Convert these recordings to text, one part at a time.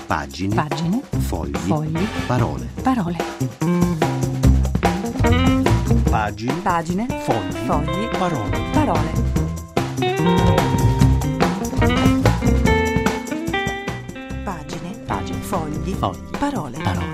Pagine. Pagine. Fogli. Fogli. Parole. Parole. Pagine. Pagine. Fogli. Fogli. Parole. Parole. Pagine. Pagine. Fogli. Fogli. Parole. Parole.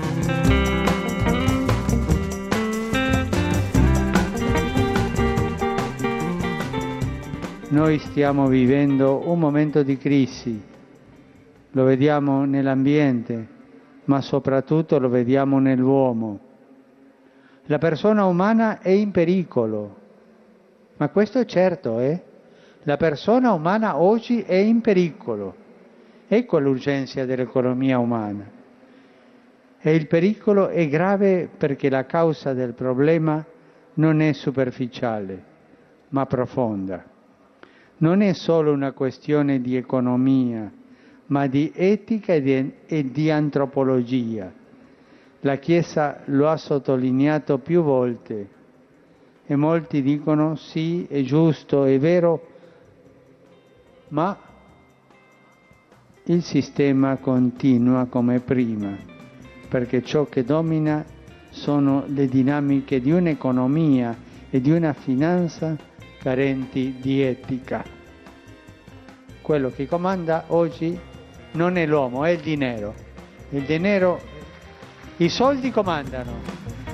Noi stiamo vivendo un momento di crisi, lo vediamo nell'ambiente, ma soprattutto lo vediamo nell'uomo. La persona umana è in pericolo, ma questo è certo, La persona umana oggi è in pericolo. Ecco l'urgenza dell'economia umana. E il pericolo è grave perché la causa del problema non è superficiale, ma profonda. Non è solo una questione di economia, ma di etica e di antropologia. La Chiesa lo ha sottolineato più volte e molti dicono sì, è giusto, è vero, ma il sistema continua come prima, perché ciò che domina sono le dinamiche di un'economia e di una finanza carenti di etica. Quello che comanda oggi non è l'uomo, è il dinero. Il dinero, i soldi comandano.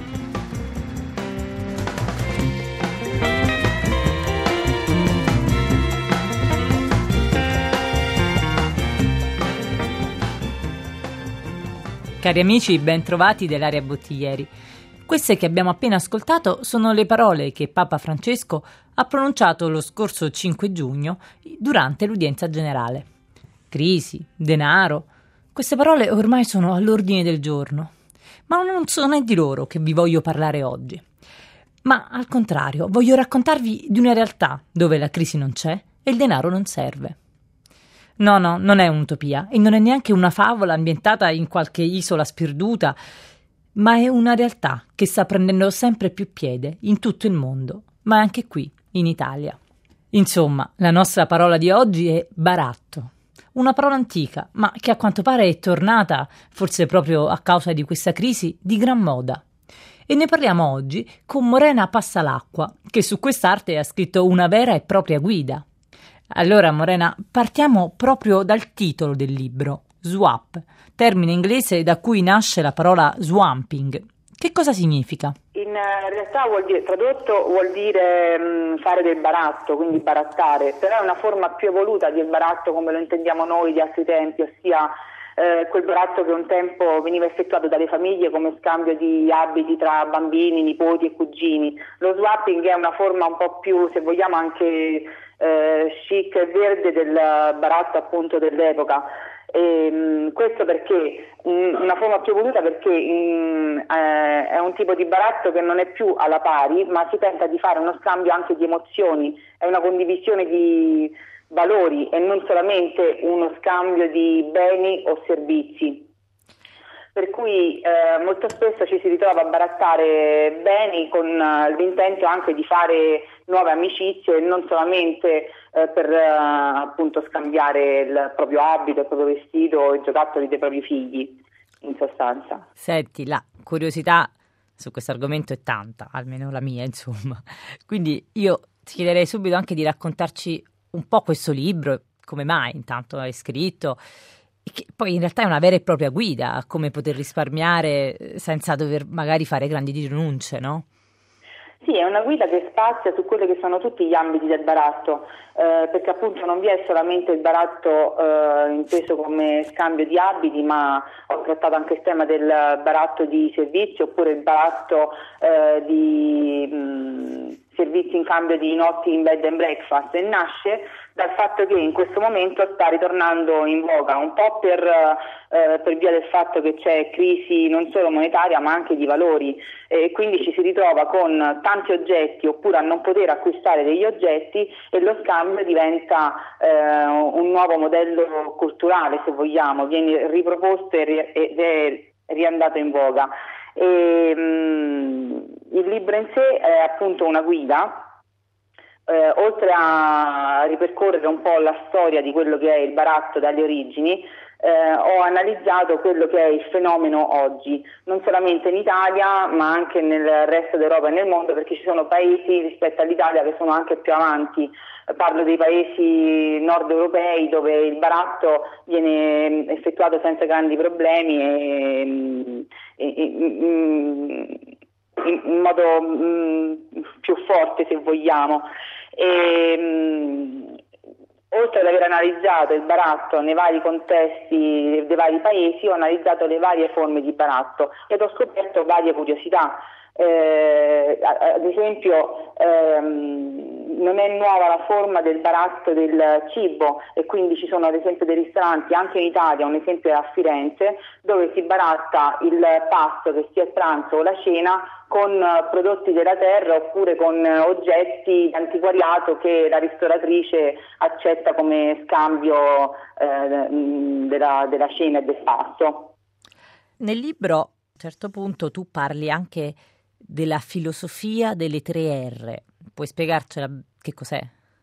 Cari amici, ben trovati dell'Area Bottiglieri. Queste che abbiamo appena ascoltato sono le parole che Papa Francesco ha pronunciato lo scorso 5 giugno durante l'udienza generale. Crisi, denaro, queste parole ormai sono all'ordine del giorno, ma non è di loro che vi voglio parlare oggi. Ma al contrario, voglio raccontarvi di una realtà dove la crisi non c'è e il denaro non serve. No, non è un'utopia e non è neanche una favola ambientata in qualche isola sperduta, ma è una realtà che sta prendendo sempre più piede in tutto il mondo, ma anche qui, in Italia. Insomma, la nostra parola di oggi è baratto, una parola antica, ma che a quanto pare è tornata, forse proprio a causa di questa crisi, di gran moda. E ne parliamo oggi con Morena Passalacqua, che su quest'arte ha scritto una vera e propria guida. Allora, Morena, partiamo proprio dal titolo del libro, Swap, termine inglese da cui nasce la parola swamping. Che cosa significa? In realtà tradotto vuol dire fare del baratto, quindi barattare, però è una forma più evoluta del baratto come lo intendiamo noi di altri tempi, ossia quel baratto che un tempo veniva effettuato dalle famiglie come scambio di abiti tra bambini, nipoti e cugini. Lo swapping è una forma un po' più, se vogliamo, anche chic e verde del baratto appunto dell'epoca. Questo perché una forma più evoluta perché è un tipo di baratto che non è più alla pari, ma si tenta di fare uno scambio anche di emozioni, è una condivisione di valori e non solamente uno scambio di beni o servizi. Per cui molto spesso ci si ritrova a barattare beni con l'intento anche di fare nuove amicizie e non solamente per appunto scambiare il proprio abito, il proprio vestito o i giocattoli dei propri figli, in sostanza. Senti, la curiosità su questo argomento è tanta, almeno la mia, insomma. Quindi io ti chiederei subito anche di raccontarci un po' questo libro, come mai intanto hai scritto, che poi in realtà è una vera e propria guida a come poter risparmiare senza dover magari fare grandi rinunce, no? Sì, è una guida che spazia su quelli che sono tutti gli ambiti del baratto, perché appunto non vi è solamente il baratto inteso come scambio di abiti, ma ho trattato anche il tema del baratto di servizi oppure il baratto di servizi in cambio di notti in bed and breakfast, e nasce dal fatto che in questo momento sta ritornando in voga, un po' per via del fatto che c'è crisi non solo monetaria ma anche di valori, e quindi ci si ritrova con tanti oggetti oppure a non poter acquistare degli oggetti e lo scambio diventa un nuovo modello culturale, se vogliamo, viene riproposto ed è riandato in voga. Il libro in sé è appunto una guida oltre a ripercorrere un po' la storia di quello che è il baratto dalle origini, ho analizzato quello che è il fenomeno oggi, non solamente in Italia ma anche nel resto d'Europa e nel mondo, perché ci sono paesi rispetto all'Italia che sono anche più avanti. Parlo dei paesi nord europei dove il baratto viene effettuato senza grandi problemi e in modo più forte, se vogliamo. Oltre ad aver analizzato il baratto nei vari contesti dei vari paesi, ho analizzato le varie forme di baratto ed ho scoperto varie curiosità. Ad esempio, non è nuova la forma del baratto del cibo, e quindi ci sono ad esempio dei ristoranti anche in Italia, un esempio è a Firenze, dove si baratta il pasto, che sia il pranzo o la cena, con prodotti della terra oppure con oggetti di antiquariato che la ristoratrice accetta come scambio della cena e del pasto. Nel libro, a un certo punto, tu parli anche della filosofia delle 3R. Puoi spiegarcela che cos'è?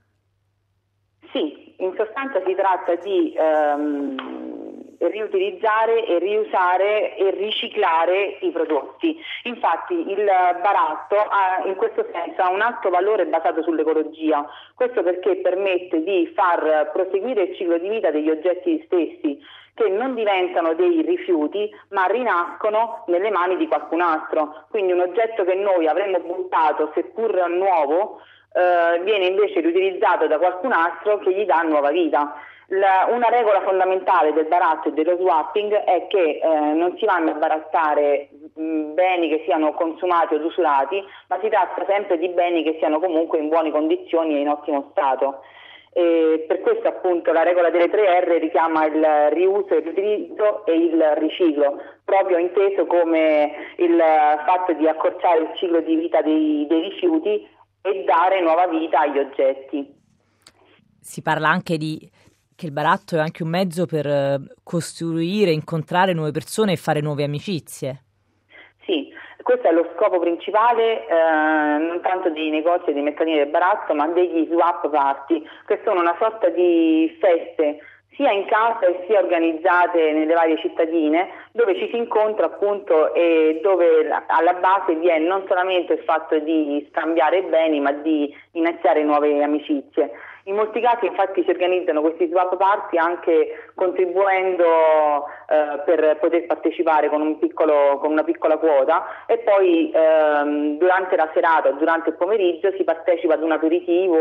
Sì, in sostanza si tratta di riutilizzare e riusare e riciclare i prodotti. Infatti il baratto in questo senso ha un alto valore basato sull'ecologia, questo perché permette di far proseguire il ciclo di vita degli oggetti stessi, che non diventano dei rifiuti ma rinascono nelle mani di qualcun altro. Quindi un oggetto che noi avremmo buttato seppur nuovo viene invece riutilizzato da qualcun altro che gli dà nuova vita. Una regola fondamentale del baratto e dello swapping è che non si vanno a barattare beni che siano consumati o usurati, ma si tratta sempre di beni che siano comunque in buone condizioni e in ottimo stato. Per questo appunto la regola delle 3R richiama il riuso, il riutilizzo e il riciclo, proprio inteso come il fatto di accorciare il ciclo di vita dei rifiuti e dare nuova vita agli oggetti. Si parla anche che il baratto è anche un mezzo per costruire, incontrare nuove persone e fare nuove amicizie. Sì, questo è lo scopo principale, non tanto dei negozi e dei mercatini del baratto, ma degli swap party, che sono una sorta di feste sia in casa e sia organizzate nelle varie cittadine, dove ci si incontra appunto e dove alla base vi è non solamente il fatto di scambiare beni, ma di iniziare nuove amicizie. In molti casi infatti si organizzano questi swap party anche contribuendo per poter partecipare con una piccola quota, e poi durante la serata o durante il pomeriggio si partecipa ad un aperitivo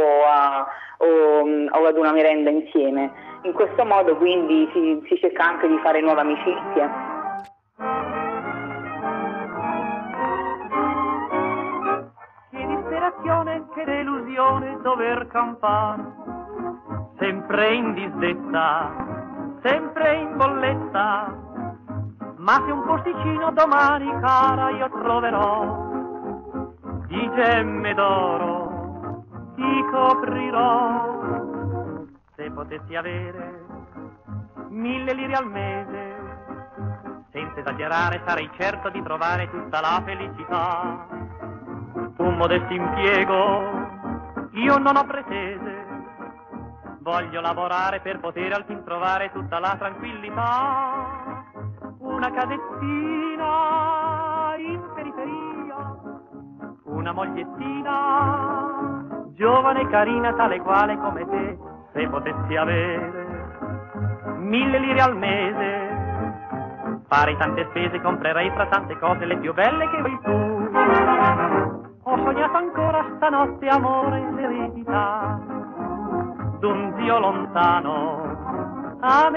o ad una merenda insieme. In questo modo quindi si cerca anche di fare nuove amicizie. Che disperazione, che delusione dover campare, sempre in disdetta, sempre in bolletta, ma se un posticino domani, cara, io troverò, di gemme d'oro ti coprirò. Se potessi avere 1000 lire al mese, senza esagerare sarei certo di trovare tutta la felicità. Un modesto impiego io non ho pretese, voglio lavorare per poter al fin trovare tutta la tranquillità. Una casettina in periferia, una mogliettina giovane e carina, tale quale come te. Se potessi avere 1000 lire al mese, farei tante spese, comprerei fra tante cose le più belle che vuoi tu. Ho sognato ancora stanotte, amore, l'eredità d'un zio lontano,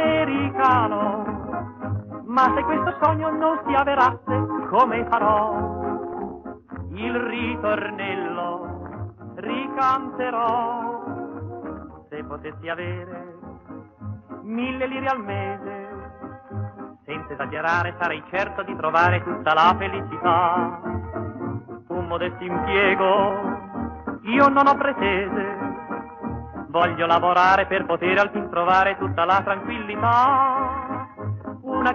americano. Ma se questo sogno non si avverasse, come farò? Il ritornello ricanterò. Se potessi avere 1000 lire al mese, senza esagerare sarei certo di trovare tutta la felicità. Un modesto impiego io non ho pretese, voglio lavorare per poter al fin trovare tutta la tranquillità. Una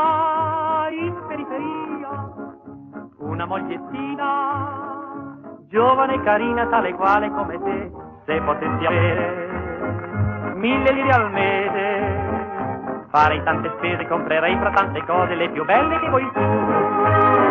casettina in periferia, una mogliettina giovane e carina tale quale come te, se potessi avere 1000 lire al mese, farei tante spese, comprerei fra tante cose le più belle che vuoi tu.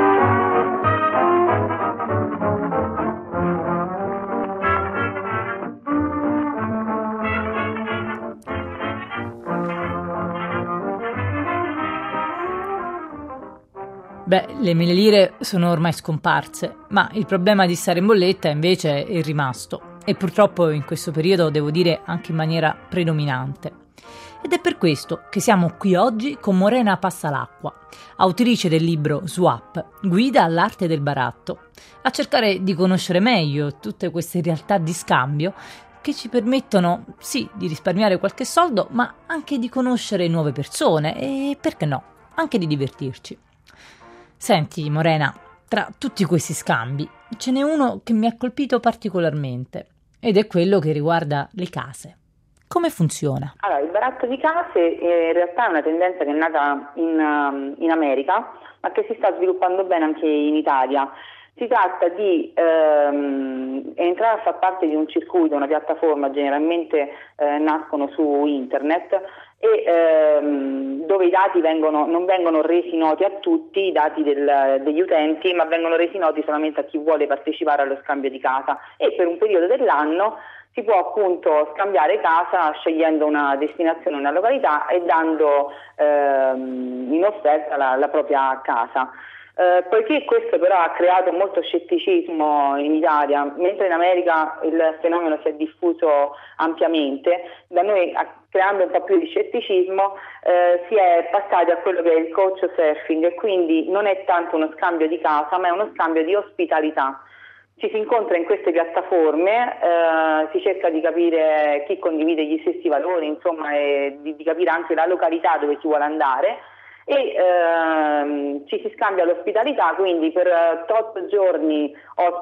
Beh, le 1000 lire sono ormai scomparse, ma il problema di stare in bolletta invece è rimasto e purtroppo in questo periodo devo dire anche in maniera predominante. Ed è per questo che siamo qui oggi con Morena Passalacqua, autrice del libro Swap, guida all'arte del baratto, a cercare di conoscere meglio tutte queste realtà di scambio che ci permettono, sì, di risparmiare qualche soldo, ma anche di conoscere nuove persone e, perché no, anche di divertirci. Senti, Morena, tra tutti questi scambi ce n'è uno che mi ha colpito particolarmente ed è quello che riguarda le case. Come funziona? Allora, il baratto di case in realtà è una tendenza che è nata in America, ma che si sta sviluppando bene anche in Italia. Si tratta di entrare a far parte di un circuito, una piattaforma, generalmente nascono su internet, e dove i dati non vengono resi noti a tutti, i dati degli utenti, ma vengono resi noti solamente a chi vuole partecipare allo scambio di casa, e per un periodo dell'anno si può appunto scambiare casa scegliendo una destinazione, una località e dando in offerta la propria casa. Poiché questo però ha creato molto scetticismo in Italia, mentre in America il fenomeno si è diffuso ampiamente, da noi creando un po' più di scetticismo si è passati a quello che è il couchsurfing, e quindi non è tanto uno scambio di casa ma è uno scambio di ospitalità. Ci si incontra in queste piattaforme, si cerca di capire chi condivide gli stessi valori, insomma, e di capire anche la località dove si vuole andare, e ci si scambia l'ospitalità, quindi per 8 giorni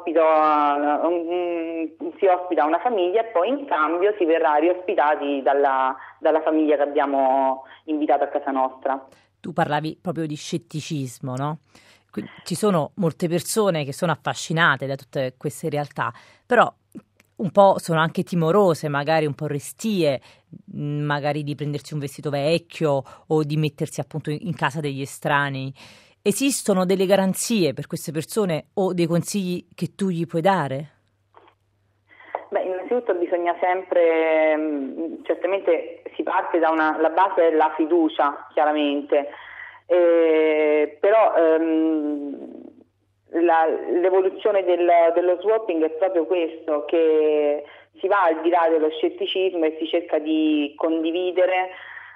si ospita una famiglia e poi in cambio si verrà riospitati dalla famiglia che abbiamo invitato a casa nostra. Tu parlavi proprio di scetticismo, no? Ci sono molte persone che sono affascinate da tutte queste realtà, però un po' sono anche timorose, magari un po' restie, magari di prendersi un vestito vecchio o di mettersi appunto in casa degli estranei. Esistono delle garanzie per queste persone o dei consigli che tu gli puoi dare? Beh, innanzitutto bisogna sempre, certamente si parte la base è la fiducia, chiaramente. Però l'evoluzione dello swapping è proprio questo, che si va al di là dello scetticismo e si cerca di condividere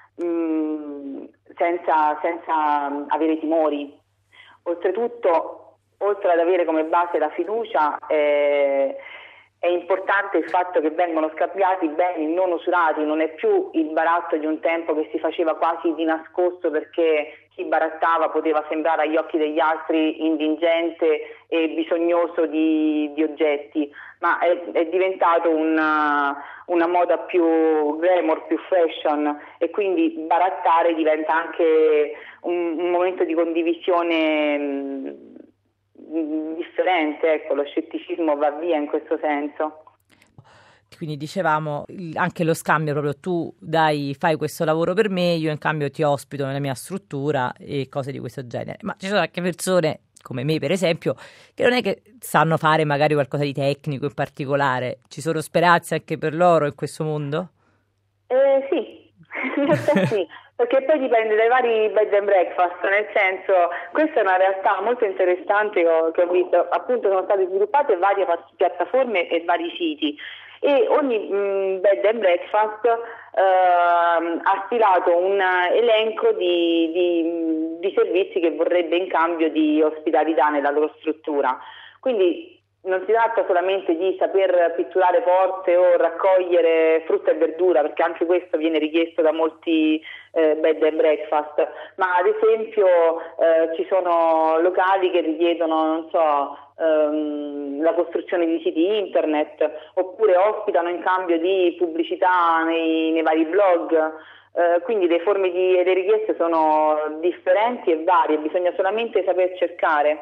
senza avere timori. Oltretutto, oltre ad avere come base la fiducia, è importante il fatto che vengono scambiati beni non usurati, non è più il baratto di un tempo che si faceva quasi di nascosto perché chi barattava poteva sembrare agli occhi degli altri indigente e bisognoso di oggetti, ma è diventato una moda più glamour, più fashion, e quindi barattare diventa anche un momento di condivisione differente, ecco, lo scetticismo va via in questo senso. Quindi dicevamo anche lo scambio, proprio tu fai questo lavoro per me, io in cambio ti ospito nella mia struttura e cose di questo genere, ma ci sono anche persone come me per esempio che non è che sanno fare magari qualcosa di tecnico in particolare. Ci sono speranze anche per loro in questo mondo? Sì, in realtà sì. Perché poi dipende dai vari bed and breakfast, nel senso, questa è una realtà molto interessante che ho visto, appunto sono state sviluppate varie piattaforme e vari siti, e ogni bed and breakfast ha stilato un elenco di servizi che vorrebbe in cambio di ospitalità nella loro struttura. Quindi non si tratta solamente di saper pitturare porte o raccogliere frutta e verdura, perché anche questo viene richiesto da molti bed and breakfast, ma ad esempio ci sono locali che richiedono, non so, la costruzione di siti internet, oppure ospitano in cambio di pubblicità nei vari blog. Quindi le richieste sono differenti e varie, bisogna solamente saper cercare.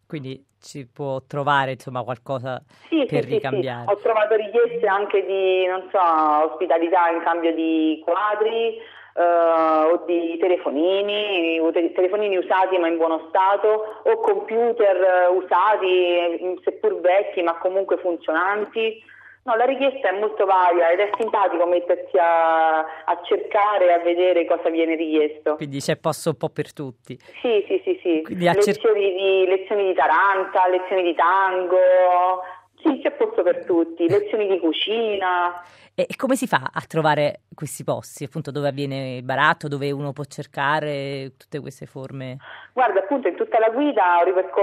Quindi ci può trovare insomma qualcosa Sì, per sì, ricambiare. sì. Ho trovato richieste anche di, non so, ospitalità in cambio di quadri o di telefonini, telefonini usati ma in buono stato, o computer usati, seppur vecchi ma comunque funzionanti. No, la richiesta è molto varia ed è simpatico mettersi a cercare e a vedere cosa viene richiesto. Quindi c'è posto un po' per tutti. Sì, sì, sì, sì. Quindi Lezioni di taranta, lezioni di tango, sì, c'è posto per tutti, lezioni di cucina. E come si fa a trovare questi posti, appunto dove avviene il baratto, dove uno può cercare tutte queste forme? Guarda, appunto in tutta la guida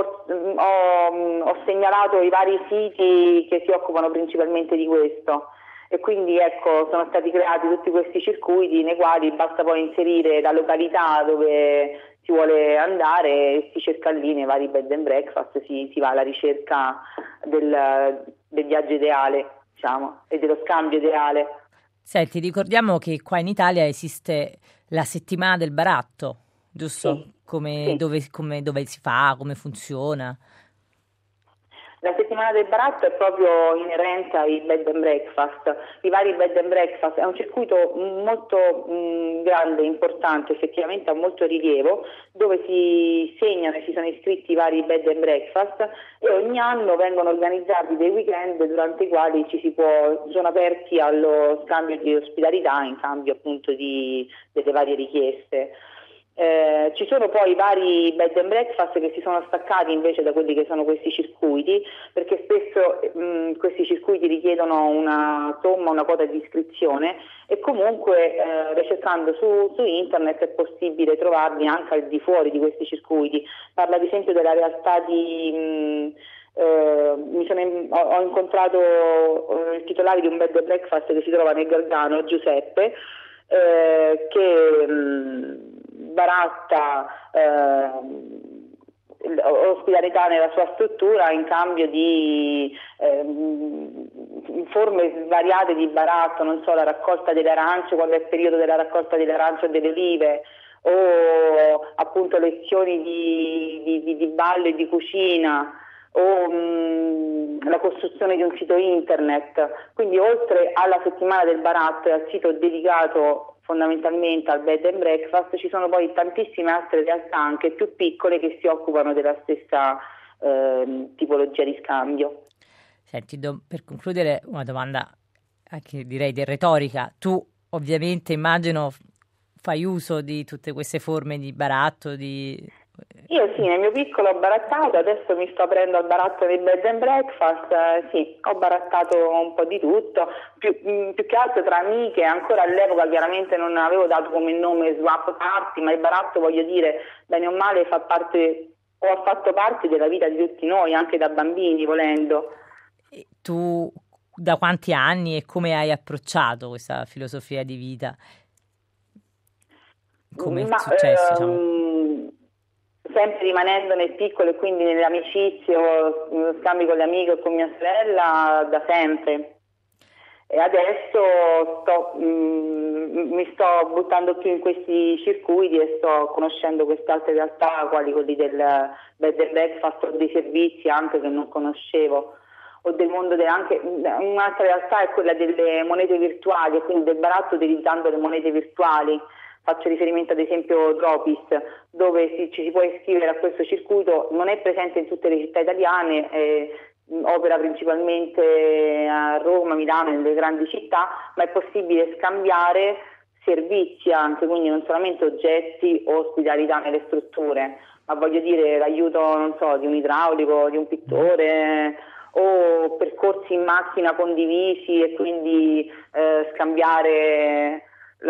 ho segnalato i vari siti che si occupano principalmente di questo. E quindi ecco, sono stati creati tutti questi circuiti nei quali basta poi inserire la località dove si vuole andare e si cerca lì nei vari bed and breakfast, si va alla ricerca del viaggio ideale, diciamo, e dello scambio ideale. Senti, ricordiamo che qua in Italia esiste la settimana del baratto, giusto? Sì, Sì. Dove si fa, come funziona? La settimana del baratto è proprio inerente ai bed and breakfast. I vari bed and breakfast è un circuito molto grande, importante, effettivamente ha molto rilievo, dove si segnano e si sono iscritti i vari bed and breakfast e ogni anno vengono organizzati dei weekend durante i quali sono aperti allo scambio di ospitalità in cambio appunto delle varie richieste. Ci sono poi vari bed and breakfast che si sono staccati invece da quelli che sono questi circuiti, perché spesso questi circuiti richiedono una somma, una quota di iscrizione e comunque ricercando su internet è possibile trovarli anche al di fuori di questi circuiti. Parla ad esempio della realtà ho incontrato il titolare di un bed and breakfast che si trova nel Gargano, Giuseppe, che baratta ospitalità nella sua struttura in cambio di forme svariate di baratto, non so, la raccolta delle arance quando è il periodo della raccolta delle arance o delle olive, o appunto lezioni di ballo e di cucina, o la costruzione di un sito internet. Quindi oltre alla settimana del baratto e al sito dedicato fondamentalmente al bed and breakfast, ci sono poi tantissime altre realtà anche più piccole che si occupano della stessa tipologia di scambio. Senti, per concludere una domanda anche direi di retorica. Tu ovviamente immagino fai uso di tutte queste forme di baratto, Io sì, nel mio piccolo ho barattato, adesso mi sto aprendo al baratto dei bed and breakfast, sì, ho barattato un po' di tutto, più che altro tra amiche, ancora all'epoca chiaramente non avevo dato come nome swap party, ma il baratto, voglio dire, bene o male ha fatto parte della vita di tutti noi, anche da bambini volendo. E tu da quanti anni e come hai approcciato questa filosofia di vita? Come è successo, diciamo? Sempre rimanendo nel piccolo e quindi nelle amicizie o scambi con le amiche o con mia sorella da sempre. E adesso mi sto buttando più in questi circuiti e sto conoscendo queste altre realtà, quali quelli del bed and breakfast o dei servizi anche che non conoscevo, o del mondo anche un'altra realtà è quella delle monete virtuali e quindi del baratto utilizzando le monete virtuali. Faccio riferimento ad esempio Dropis, dove ci si può iscrivere a questo circuito, non è presente in tutte le città italiane, opera principalmente a Roma, Milano, nelle grandi città, ma è possibile scambiare servizi anche, quindi non solamente oggetti o ospitalità nelle strutture, ma voglio dire l'aiuto, non so, di un idraulico, di un pittore, o percorsi in macchina condivisi e quindi scambiare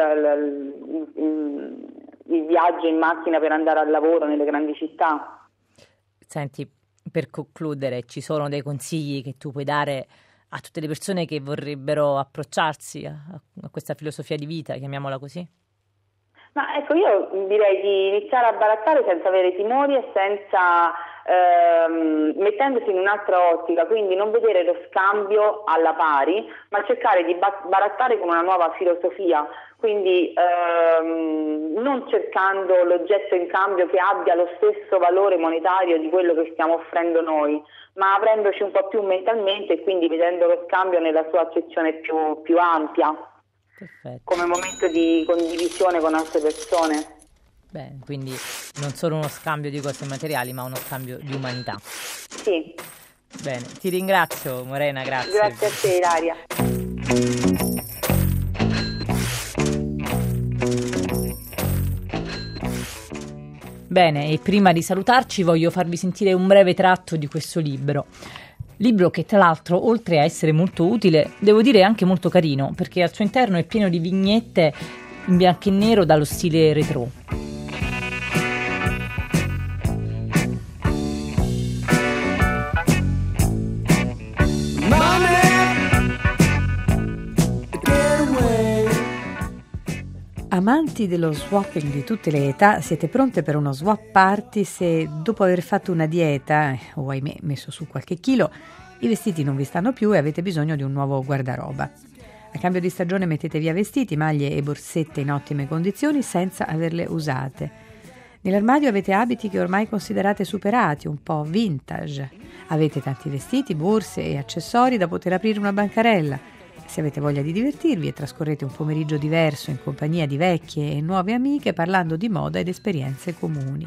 il viaggio in macchina per andare al lavoro nelle grandi città. Senti, per concludere, ci sono dei consigli che tu puoi dare a tutte le persone che vorrebbero approcciarsi a questa filosofia di vita, chiamiamola così? Ma ecco, io direi di iniziare a barattare senza avere timori e senza mettendosi in un'altra ottica, quindi non vedere lo scambio alla pari, ma cercare di barattare con una nuova filosofia, quindi non cercando l'oggetto in cambio che abbia lo stesso valore monetario di quello che stiamo offrendo noi, ma aprendoci un po' più mentalmente e quindi vedendo lo scambio nella sua accezione più ampia. Perfetto. Come momento di condivisione con altre persone. Bene, quindi non solo uno scambio di cose materiali, ma uno scambio di umanità. Sì. Bene, ti ringrazio Morena, grazie. Grazie a te, Ilaria. Bene, e prima di salutarci voglio farvi sentire un breve tratto di questo libro. Libro che tra l'altro, oltre a essere molto utile, devo dire anche molto carino, perché al suo interno è pieno di vignette in bianco e nero dallo stile retro. Amanti dello swapping di tutte le età, siete pronte per uno swap party se dopo aver fatto una dieta o ahimè messo su qualche chilo, i vestiti non vi stanno più e avete bisogno di un nuovo guardaroba. A cambio di stagione mettete via vestiti, maglie e borsette in ottime condizioni senza averle usate. Nell'armadio avete abiti che ormai considerate superati, un po' vintage. Avete tanti vestiti, borse e accessori da poter aprire una bancarella. Se avete voglia di divertirvi e trascorrete un pomeriggio diverso in compagnia di vecchie e nuove amiche parlando di moda ed esperienze comuni.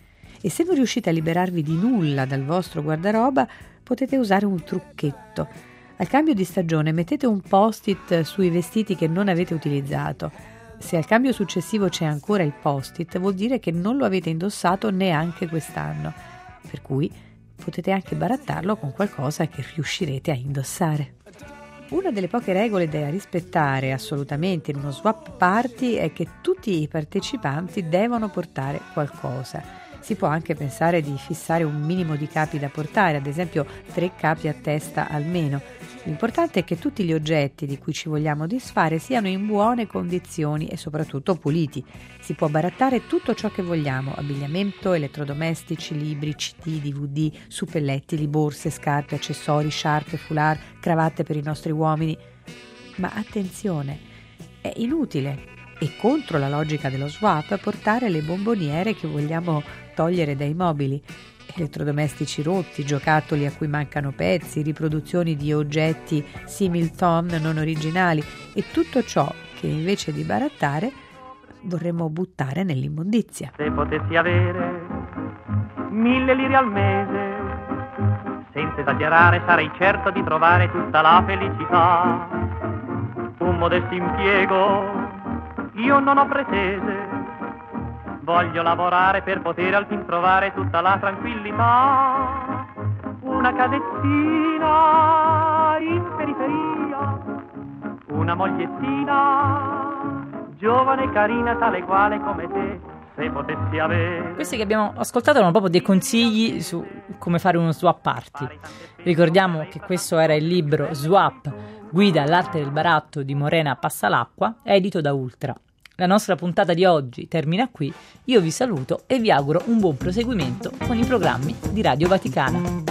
E se non riuscite a liberarvi di nulla dal vostro guardaroba, potete usare un trucchetto. Al cambio di stagione mettete un post-it sui vestiti che non avete utilizzato. Se al cambio successivo c'è ancora il post-it, vuol dire che non lo avete indossato neanche quest'anno. Per cui potete anche barattarlo con qualcosa che riuscirete a indossare. Una delle poche regole da rispettare assolutamente in uno swap party è che tutti i partecipanti devono portare qualcosa. Si può anche pensare di fissare un minimo di capi da portare, ad esempio 3 capi a testa almeno. L'importante è che tutti gli oggetti di cui ci vogliamo disfare siano in buone condizioni e soprattutto puliti. Si può barattare tutto ciò che vogliamo: abbigliamento, elettrodomestici, libri, CD, DVD, suppellettili, borse, scarpe, accessori, sciarpe, foulard, cravatte per i nostri uomini. Ma attenzione, è inutile e contro la logica dello swap portare le bomboniere che vogliamo togliere dai mobili. Elettrodomestici rotti, giocattoli a cui mancano pezzi, riproduzioni di oggetti similton non originali e tutto ciò che invece di barattare vorremmo buttare nell'immondizia. Se potessi avere 1000 lire al mese, senza esagerare sarei certo di trovare tutta la felicità. Un modesto impiego io non ho pretese, voglio lavorare per poter al fin trovare tutta la tranquillità. Una casettina in periferia, una mogliettina, giovane e carina tale quale come te, se potessi avere. Questi che abbiamo ascoltato erano proprio dei consigli su come fare uno swap party. Ricordiamo che questo era il libro Swap, guida all'arte del baratto di Morena Passalacqua, edito da Ultra. La nostra puntata di oggi termina qui, io vi saluto e vi auguro un buon proseguimento con i programmi di Radio Vaticana.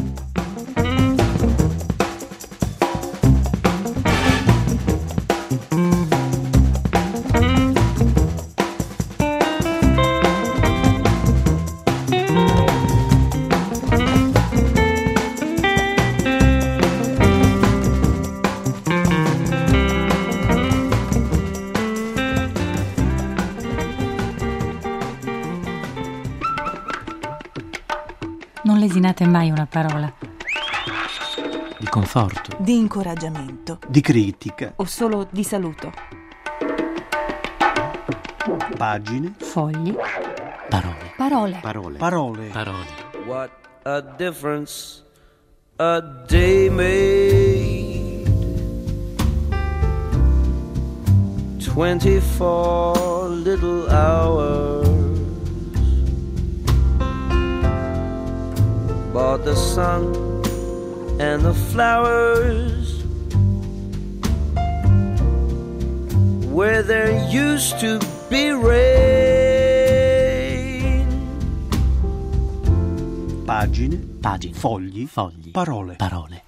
Non lesinate mai una parola. Di conforto. Di incoraggiamento. Di critica. O solo di saluto. Pagine. Fogli. Parole. Parole. Parole. Parole. Parole. What a difference a day made. 24 little hours. Bought the sun and the flowers where there used to be rain. Pagine. Pagine. Fogli. Fogli. Parole. Parole.